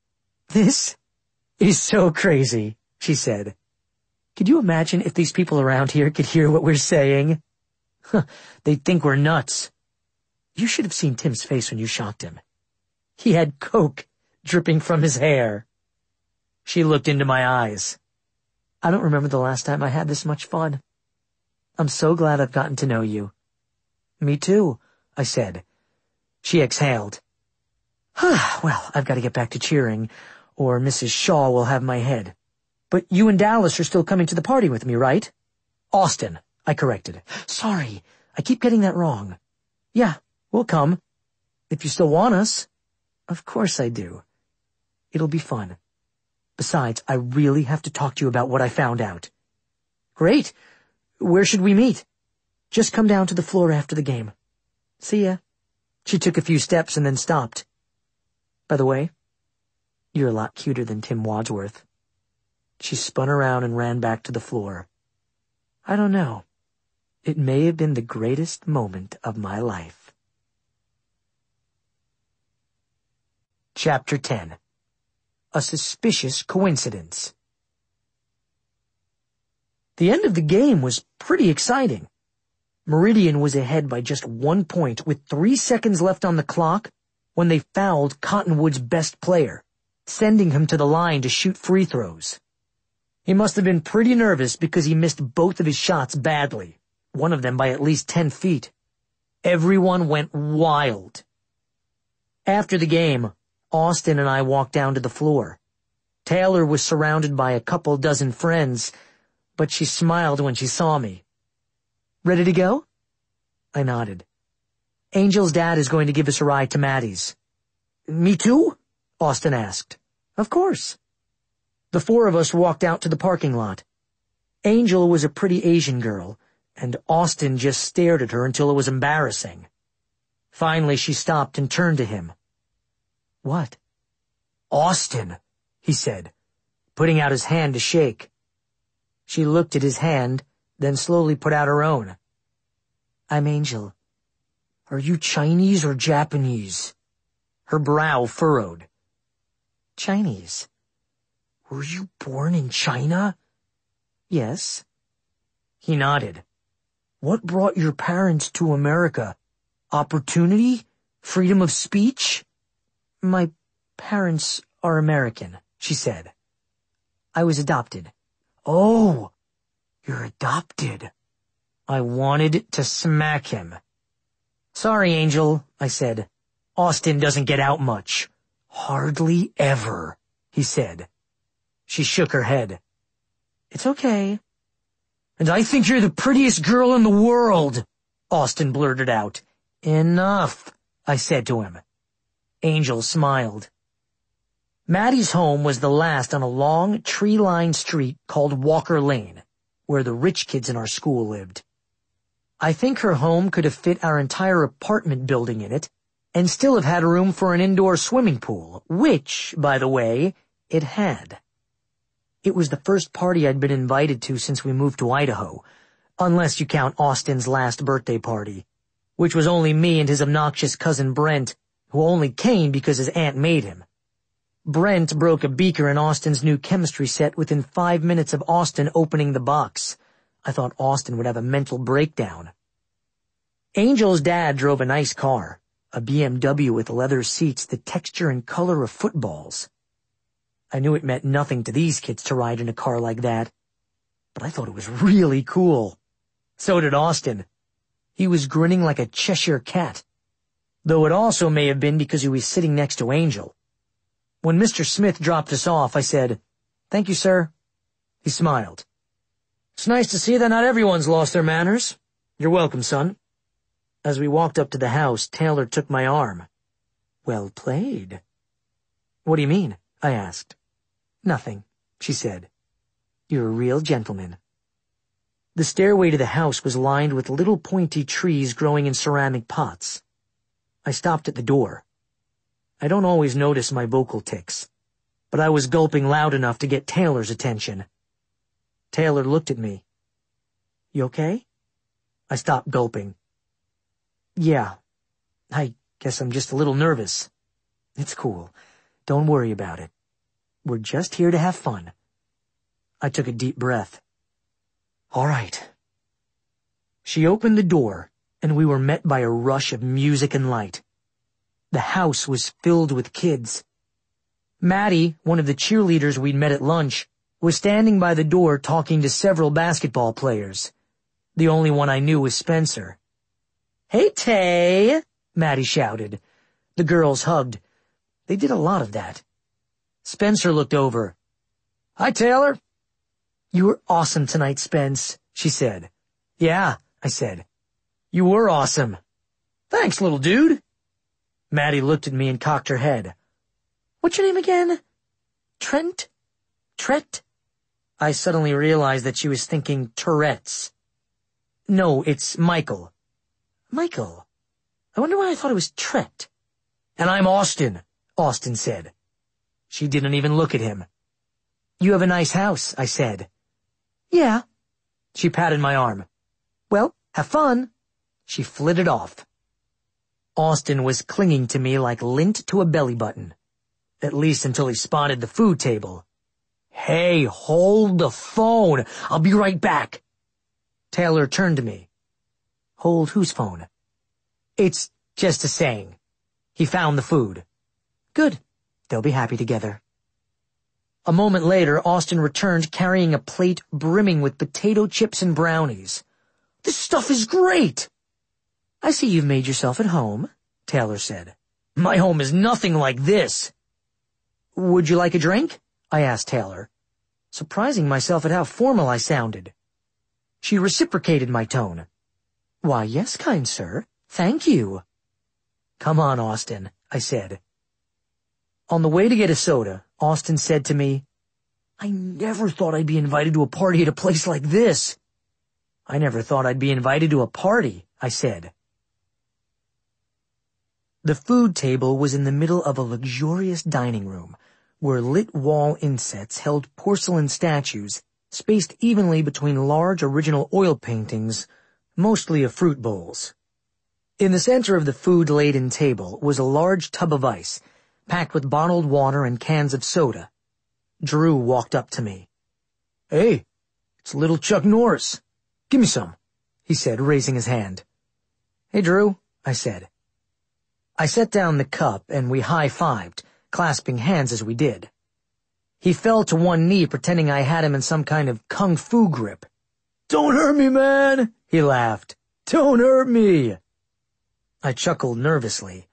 "This is so crazy," she said. "Could you imagine if these people around here could hear what we're saying? They'd think we're nuts. You should have seen Tim's face when you shocked him. He had Coke dripping from his hair." She looked into my eyes. "I don't remember the last time I had this much fun. I'm so glad I've gotten to know you." "Me too," I said. She exhaled. "Well, I've got to get back to cheering, or Mrs. Shaw will have my head. But you and Dallas are still coming to the party with me, right?" "Austin," I corrected. "Sorry, I keep getting that wrong." "Yeah, we'll come. If you still want us." "Of course I do. It'll be fun. Besides, I really have to talk to you about what I found out." "Great. Where should we meet?" "Just come down to the floor after the game." "See ya." She took a few steps and then stopped. "By the way, you're a lot cuter than Tim Wadsworth." She spun around and ran back to the floor. I don't know. It may have been the greatest moment of my life. Chapter 10. A Suspicious Coincidence. The end of the game was pretty exciting. Meridian was ahead by just 1 point with 3 seconds left on the clock when they fouled Cottonwood's best player, sending him to the line to shoot free throws. He must have been pretty nervous because he missed both of his shots badly, one of them by at least 10 feet. Everyone went wild. After the game, Austin and I walked down to the floor. Taylor was surrounded by a couple dozen friends, but she smiled when she saw me. "Ready to go?" I nodded. "Angel's dad is going to give us a ride to Maddie's." "Me too?" Austin asked. "Of course." The 4 of us walked out to the parking lot. Angel was a pretty Asian girl, and Austin just stared at her until it was embarrassing. Finally, she stopped and turned to him. "What?" "Austin," he said, putting out his hand to shake. She looked at his hand, then slowly put out her own. I'm Angel. Are you Chinese or Japanese? Her brow furrowed. Chinese. Were you born in China? Yes. He nodded. What brought your parents to America? Opportunity? Freedom of speech? My parents are American, she said. I was adopted. Oh, you're adopted. I wanted to smack him. Sorry, Angel, I said. Austin doesn't get out much. Hardly ever, he said. She shook her head. It's okay. And I think you're the prettiest girl in the world, Austin blurted out. Enough, I said to him. Angel smiled. Maddie's home was the last on a long, tree-lined street called Walker Lane, where the rich kids in our school lived. I think her home could have fit our entire apartment building in it, and still have had room for an indoor swimming pool, which, by the way, it had. It was the first party I'd been invited to since we moved to Idaho, unless you count Austin's last birthday party, which was only me and his obnoxious cousin Brent, who only came because his aunt made him. Brent broke a beaker in Austin's new chemistry set within 5 minutes of Austin opening the box. I thought Austin would have a mental breakdown. Angel's dad drove a nice car, a BMW with leather seats the texture and color of footballs. I knew it meant nothing to these kids to ride in a car like that, but I thought it was really cool. So did Austin. He was grinning like a Cheshire cat, though it also may have been because he was sitting next to Angel. When Mr. Smith dropped us off, I said, "Thank you, sir." He smiled. "It's nice to see that not everyone's lost their manners. You're welcome, son." As we walked up to the house, Taylor took my arm. "Well played." "What do you mean?" I asked. "Nothing," she said. "You're a real gentleman." The stairway to the house was lined with little pointy trees growing in ceramic pots. I stopped at the door. I don't always notice my vocal tics, but I was gulping loud enough to get Taylor's attention. Taylor looked at me. "You okay?" I stopped gulping. "Yeah, I guess I'm just a little nervous." "It's cool. Don't worry about it. We're just here to have fun." I took a deep breath. "All right." She opened the door, and we were met by a rush of music and light. The house was filled with kids. Maddie, one of the cheerleaders we'd met at lunch, was standing by the door talking to several basketball players. The only one I knew was Spencer. "Hey, Tay!" Maddie shouted. The girls hugged. They did a lot of that. Spencer looked over. "Hi, Taylor." "You were awesome tonight, Spence," she said. "Yeah," I said. "You were awesome." "Thanks, little dude." Maddie looked at me and cocked her head. "What's your name again?" "Trent? Tret?" I suddenly realized that she was thinking Tourette's. "No, it's Michael." "Michael? I wonder why I thought it was Tret." "And I'm Austin," Austin said. She didn't even look at him. "You have a nice house," I said. "Yeah." She patted my arm. "Well, have fun." She flitted off. Austin was clinging to me like lint to a belly button, at least until he spotted the food table. "Hey, hold the phone. I'll be right back." Taylor turned to me. "Hold whose phone?" "It's just a saying. He found the food." "Good. They'll be happy together." A moment later, Austin returned carrying a plate brimming with potato chips and brownies. "This stuff is great." "I see you've made yourself at home," Taylor said. "My home is nothing like this." "Would you like a drink?" I asked Taylor, surprising myself at how formal I sounded. She reciprocated my tone. "Why, yes, kind sir. Thank you." "Come on, Austin," I said. On the way to get a soda, Austin said to me, "I never thought I'd be invited to a party at a place like this." "I never thought I'd be invited to a party," I said. The food table was in the middle of a luxurious dining room, where lit wall insets held porcelain statues spaced evenly between large original oil paintings, mostly of fruit bowls. In the center of the food-laden table was a large tub of ice, packed with bottled water and cans of soda. Drew walked up to me. "Hey, it's little Chuck Norris. Give me some," he said, raising his hand. "Hey, Drew," I said. I set down the cup and we high-fived, clasping hands as we did. He fell to one knee, pretending I had him in some kind of kung fu grip. "Don't hurt me, man," he laughed. "Don't hurt me." I chuckled nervously.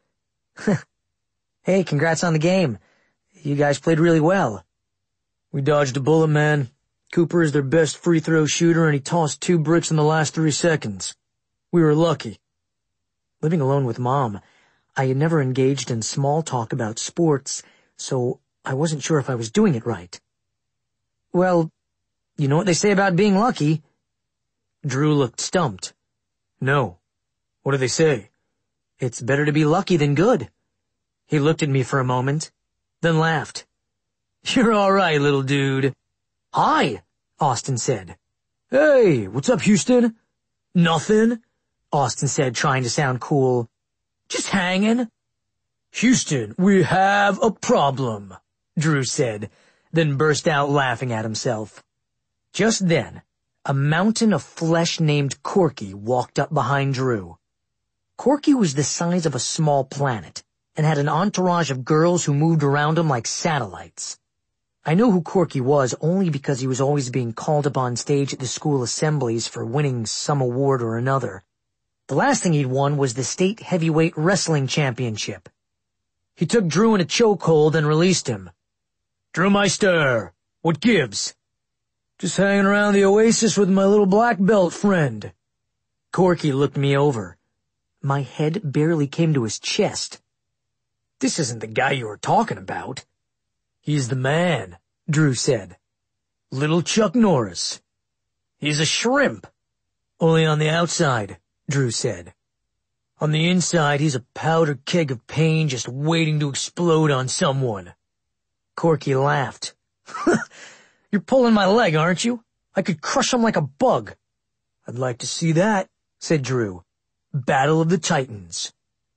"Hey, congrats on the game. You guys played really well." "We dodged a bullet, man. Cooper is their best free throw shooter and he tossed 2 bricks in the last 3 seconds. We were lucky." Living alone with Mom, I had never engaged in small talk about sports, so I wasn't sure if I was doing it right. "Well, you know what they say about being lucky?" Drew looked stumped. "No. What do they say?" "It's better to be lucky than good." He looked at me for a moment, then laughed. "You're all right, little dude." "Hi," Austin said. "Hey, what's up, Houston?" "Nothing," Austin said, trying to sound cool. "Just hanging." "Houston, we have a problem," Drew said, then burst out laughing at himself. Just then, a mountain of flesh named Corky walked up behind Drew. Corky was the size of a small planet and had an entourage of girls who moved around him like satellites. I knew who Corky was only because he was always being called up on stage at the school assemblies for winning some award or another. The last thing he'd won was the state heavyweight wrestling championship. He took Drew in a chokehold and released him. "Drewmeister, what gives?" "Just hanging around the Oasis with my little black belt friend." Corky looked me over. My head barely came to his chest. "This isn't the guy you were talking about." "He's the man," Drew said. "Little Chuck Norris." "He's a shrimp." "Only on the outside," Drew said. "On the inside, he's a powder keg of pain just waiting to explode on someone." Corky laughed. "You're pulling my leg, aren't you? I could crush him like a bug." "I'd like to see that," said Drew. "Battle of the Titans."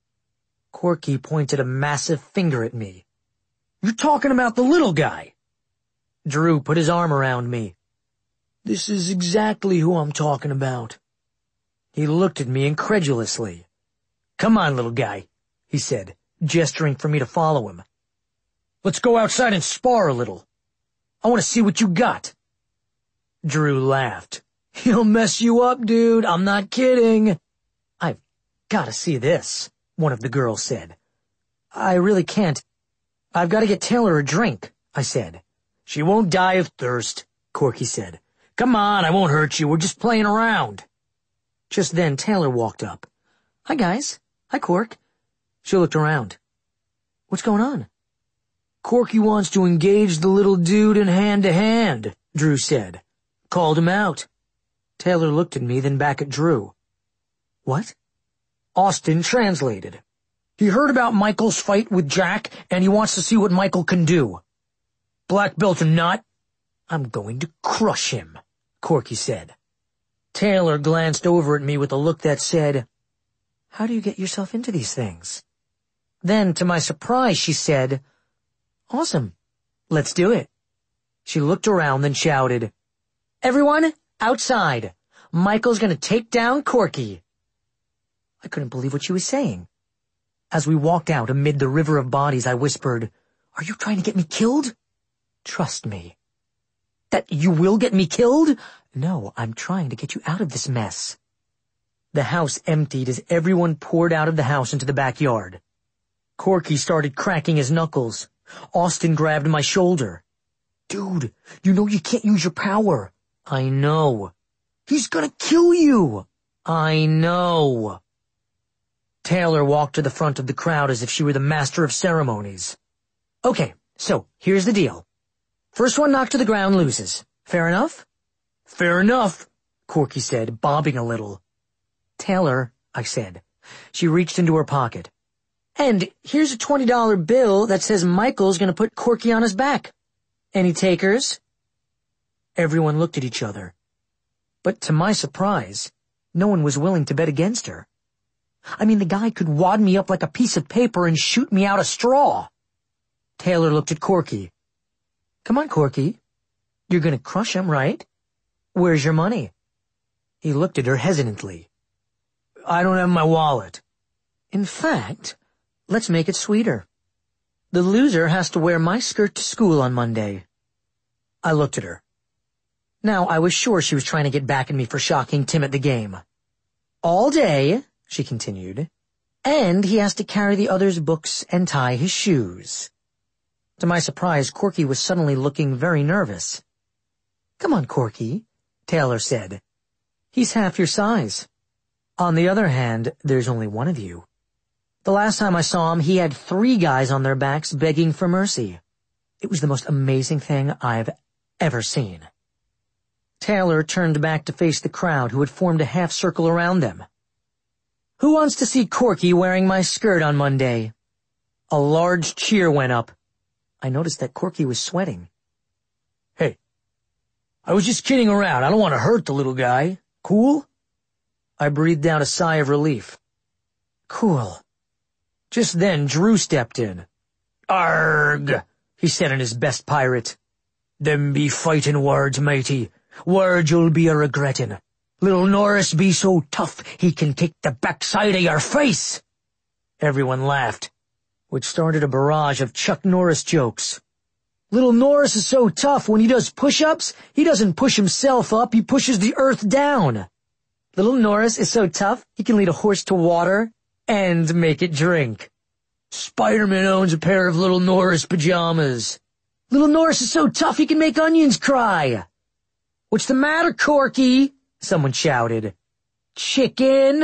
Corky pointed a massive finger at me. "You're talking about the little guy." Drew put his arm around me. "This is exactly who I'm talking about." He looked at me incredulously. "Come on, little guy," he said, gesturing for me to follow him. "Let's go outside and spar a little. I want to see what you got." Drew laughed. "He'll mess you up, dude. I'm not kidding." "I've got to see this," one of the girls said. "I really can't. I've got to get Taylor a drink," I said. "She won't die of thirst," Corky said. "Come on, I won't hurt you. We're just playing around." Just then Taylor walked up. "Hi, guys. Hi, Cork." She looked around. "What's going on?" "Corky wants to engage the little dude in hand-to-hand," Drew said. "Called him out." Taylor looked at me, then back at Drew. "What?" Austin translated. "He heard about Michael's fight with Jack, and he wants to see what Michael can do." "Black belt or not, I'm going to crush him," Corky said. Taylor glanced over at me with a look that said, "How do you get yourself into these things?" Then, to my surprise, she said, "Awesome. Let's do it." She looked around, then shouted, "Everyone, outside. Michael's going to take down Corky." I couldn't believe what she was saying. As we walked out amid the river of bodies, I whispered, "Are you trying to get me killed?" "Trust me." "That you will get me killed?" "No, I'm trying to get you out of this mess." The house emptied as everyone poured out of the house into the backyard. Corky started cracking his knuckles. Austin grabbed my shoulder. "Dude, you know you can't use your power." "I know." "He's gonna kill you." "I know." Taylor walked to the front of the crowd as if she were the master of ceremonies. "Okay, so here's the deal. First one knocked to the ground loses. Fair enough?" "Fair enough," Corky said, bobbing a little. "Taylor," I said. She reached into her pocket. And here's a $20 bill that says Michael's gonna put Corky on his back. Any takers? Everyone looked at each other. But to my surprise, no one was willing to bet against her. I mean, the guy could wad me up like a piece of paper and shoot me out a straw. Taylor looked at Corky. Come on, Corky. You're gonna crush him, right? Where's your money? He looked at her hesitantly. I don't have my wallet. In fact, let's make it sweeter. The loser has to wear my skirt to school on Monday. I looked at her. Now, I was sure she was trying to get back at me for shocking Tim at the game. All day, she continued, and he has to carry the other's books and tie his shoes. To my surprise, Corky was suddenly looking very nervous. Come on, Corky, Taylor said. He's half your size. On the other hand, there's only one of you. The last time I saw him, he had 3 guys on their backs begging for mercy. It was the most amazing thing I've ever seen. Taylor turned back to face the crowd who had formed a half circle around them. Who wants to see Corky wearing my skirt on Monday? A large cheer went up. I noticed that Corky was sweating. Hey, I was just kidding around. I don't want to hurt the little guy. Cool? I breathed out a sigh of relief. Cool. Just then, Drew stepped in. Arg, he said in his best pirate. Them be fighting words, matey. Words you'll be a-regretting. Little Norris be so tough he can kick the backside of your face. Everyone laughed, which started a barrage of Chuck Norris jokes. Little Norris is so tough when he does push-ups, he doesn't push himself up, he pushes the earth down. Little Norris is so tough he can lead a horse to water and make it drink. Spider-Man owns a pair of Little Norris pajamas. Little Norris is so tough he can make onions cry. What's the matter, Corky? Someone shouted. Chicken?